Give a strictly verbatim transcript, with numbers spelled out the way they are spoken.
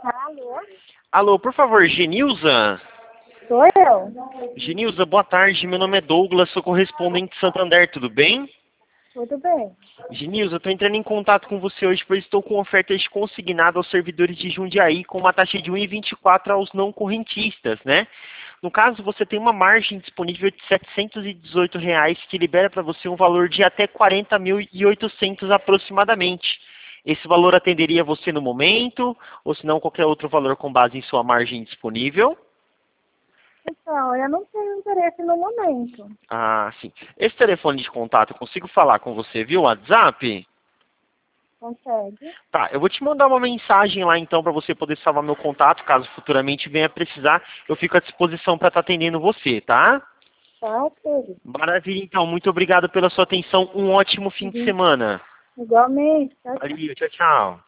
Alô? Alô, por favor, Genilza? Sou eu. Genilza, boa tarde. Meu nome é Douglas, sou correspondente de Santander, tudo bem? Tudo bem. Genilza, eu estou entrando em contato com você hoje, pois estou com ofertas consignadas aos servidores de Jundiaí com uma taxa de um vírgula vinte e quatro aos não correntistas, né? No caso, você tem uma margem disponível de setecentos e dezoito reais que libera para você um valor de até quarenta mil e oitocentos aproximadamente. Esse valor atenderia você no momento, ou se não, qualquer outro valor com base em sua margem disponível? Então, eu não tenho interesse no momento. Ah, sim. Esse telefone de contato, eu consigo falar com você via WhatsApp? Consegue? Tá, eu vou te mandar uma mensagem lá então para você poder salvar meu contato, caso futuramente venha precisar. Eu fico à disposição para estar atendendo você, tá? Tá, querido. Maravilha, então. Muito obrigado pela sua atenção. Um ótimo fim de Uhum. semana. Igualmente. Tá? Valeu, tchau, tchau.